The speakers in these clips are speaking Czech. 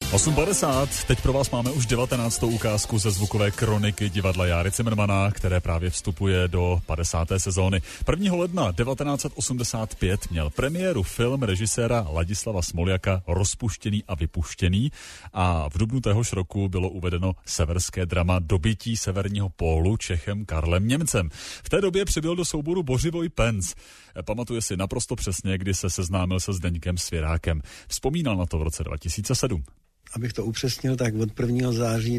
8:50, teď pro vás máme už 19. ukázku ze zvukové kroniky divadla Járy Cimrmana, které právě vstupuje do 50. sezóny. 1. ledna 1985 měl premiéru film režiséra Ladislava Smoljaka Rozpuštěný a vypuštěný a v dubnu téhož roku bylo uvedeno severské drama Dobytí severního pólu Čechem Karlem Němcem. V té době přibyl do souboru Bořivoj Pence. Pamatuje si naprosto přesně, kdy se seznámil se Zdeňkem Svěrákem. Vzpomínal na to v roce 2007. Abych to upřesnil, tak od 1. září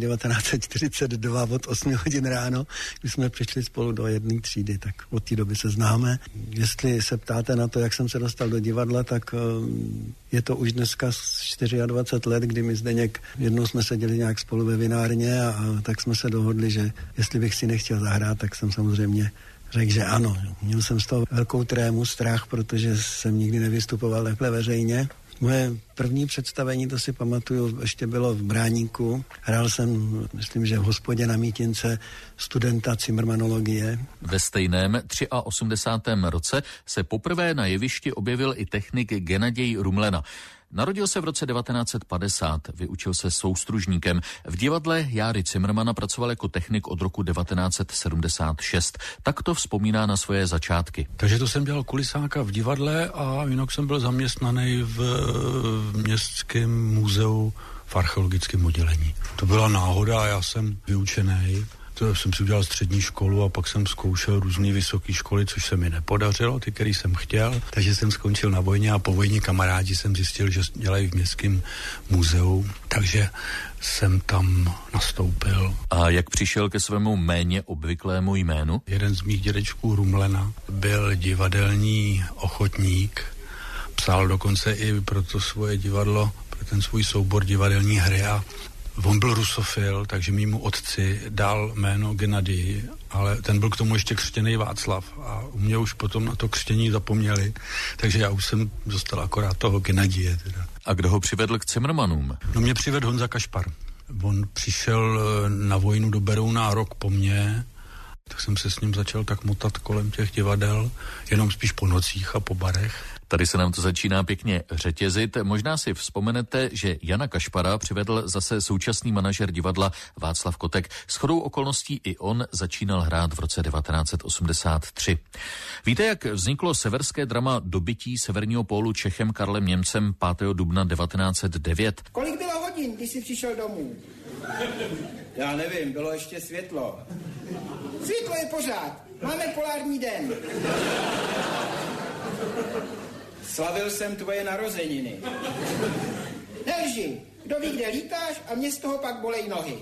1942 od 8 hodin ráno, když jsme přišli spolu do jedné třídy, tak od té doby se známe. Jestli se ptáte na to, jak jsem se dostal do divadla, tak je to už dneska 24 let, kdy my Zdeněk, jednou jsme seděli nějak spolu ve vinárně a tak jsme se dohodli, že jestli bych si nechtěl zahrát, tak jsem samozřejmě řekl, že ano. Měl jsem z toho velkou trému, strach, protože jsem nikdy nevystupoval takhle veřejně. Moje první představení, to si pamatuju, ještě bylo v Bráníku. Hrál jsem, myslím, že v hospodě na Mítince studenta cimrmanologie. Ve stejném 83. roce se poprvé na jevišti objevil i technik Gennadij Rumlena. Narodil se v roce 1950, vyučil se soustružníkem. V divadle Járy Cimrmana pracoval jako technik od roku 1976. Tak to vzpomíná na svoje začátky. Takže to jsem dělal kulisáka v divadle a jinak jsem byl zaměstnaný v Městském muzeu v archeologickém oddělení. To byla náhoda a já jsem vyučený. To jsem si udělal střední školu a pak jsem zkoušel různé vysoké školy, což se mi nepodařilo, ty, který jsem chtěl. Takže jsem skončil na vojně a po vojně kamarádi jsem zjistil, že dělají v Městském muzeu, takže jsem tam nastoupil. A jak přišel ke svému méně obvyklému jménu? Jeden z mých dědečků Rumlena byl divadelní ochotník, psal dokonce i pro to svoje divadlo, pro ten svůj soubor divadelní hry a on byl rusofil, takže mému otci dal jméno Gennadij, ale ten byl k tomu ještě křtěný Václav a u mě už potom na to křtění zapomněli, takže já už jsem dostal akorát toho Gennadije. Teda. A kdo ho přivedl k Cimrmanům? No mě přivedl Honza Kašpar. On přišel na vojnu do Berouna rok po mně, tak jsem se s ním začal tak motat kolem těch divadel, jenom spíš po nocích a po barech. Tady se nám to začíná pěkně řetězit. Možná si vzpomenete, že Jana Kašpara přivedl zase současný manažer divadla Václav Kotek. Shodou okolností i on začínal hrát v roce 1983. Víte, jak vzniklo severské drama Dobytí severního pólu Čechem Karlem Němcem 5. dubna 1909? Kolik bylo hodin, když jsi přišel domů? Já nevím, bylo ještě světlo. Světlo je pořád. Máme polární den. Slavil jsem tvoje narozeniny. Nelži, kdo ví, kde lítáš a mě z toho pak bolej nohy.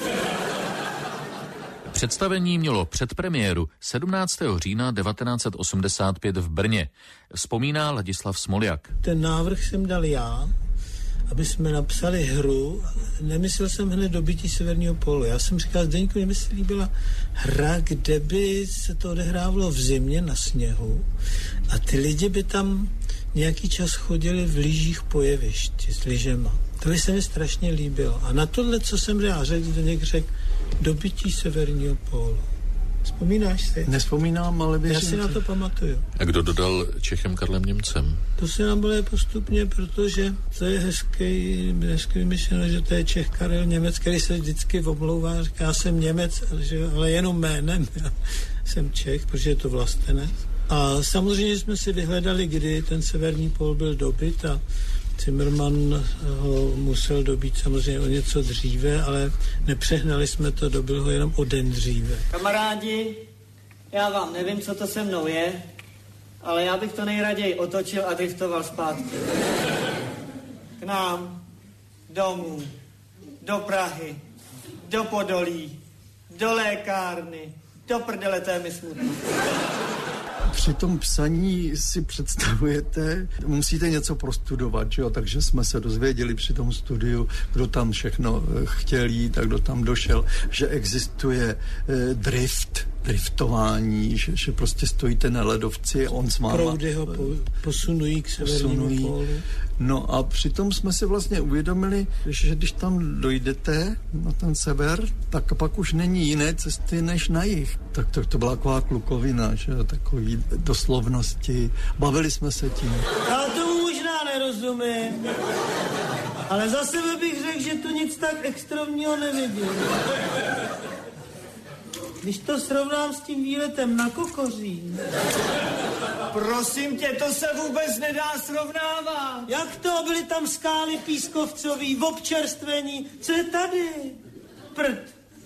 Představení mělo předpremiéru 17. října 1985 v Brně. Vzpomíná Ladislav Smoljak. Ten návrh jsem dal já, aby jsme napsali hru. Nemyslel jsem hned Dobytí severního pólu. Já jsem říkal, Zdeňku, mě se líbila hra, kde by se to odehrávalo v zimě na sněhu a ty lidi by tam nějaký čas chodili v lyžích po jevišti s lyžema. To by se mi strašně líbilo. A na tohle, co jsem řekl, Zdeněk řekl, Dobytí severního pólu. Vzpomínáš si? Nespomínám, ale já si na to pamatuju. A kdo dodal Čechem Karlem Němcem? To se nám bylo postupně, protože to je hezký myšleno, že to je Čech Karel Němec, který se vždycky omlouvá, říká, já jsem Němec, ale jenom jménem. Já jsem Čech, protože je to vlastenec. A samozřejmě jsme si vyhledali, kdy ten severní pól byl dobyt a Cimrman ho musel dobít samozřejmě o něco dříve, ale nepřehnali jsme to, dobil ho jenom o den dříve. Kamarádi, já vám nevím, co to se mnou je, ale já bych to nejraději otočil a driftoval zpátky. K nám, domů, do Prahy, do Podolí, do lékárny, do prdele, to je mi smutný. Při tom psaní si představujete, musíte něco prostudovat, že jo? Takže jsme se dozvěděli při tom studiu, kdo tam všechno chtěl jít a kdo tam došel, že existuje driftování, že prostě stojíte na ledovci, on s váma... Proudy ho posunují k severnímu pólu. No a přitom jsme si vlastně uvědomili, že když tam dojdete na ten sever, tak pak už není jiné cesty než na jih. Tak to byla taková klukovina, že takový doslovnosti. Bavili jsme se tím. Já tomu možná nerozumím, Ale za sebe bych řekl, že tu nic tak extrémního nevidím. Když to srovnám s tím výletem na Kokořín. Prosím tě, to se vůbec nedá srovnávat. Jak to? Byly tam skály pískovcový, občerstvení. Co je tady? Prd.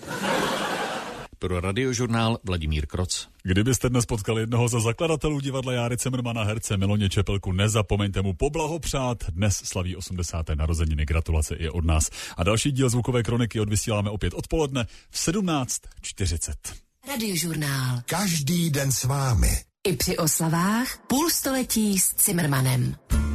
Pro Radiožurnál Vladimír Kroc. Kdybyste dnes potkali jednoho ze zakladatelů divadla Járy Cimrmana, herce Miloně Čepelku, nezapomeňte mu poblahopřát. Dnes slaví 80. narozeniny, gratulace i od nás. A další díl Zvukové kroniky odvysíláme opět odpoledne v 17:40. Radiožurnál. Každý den s vámi. I při oslavách půlstoletí s Cimrmanem.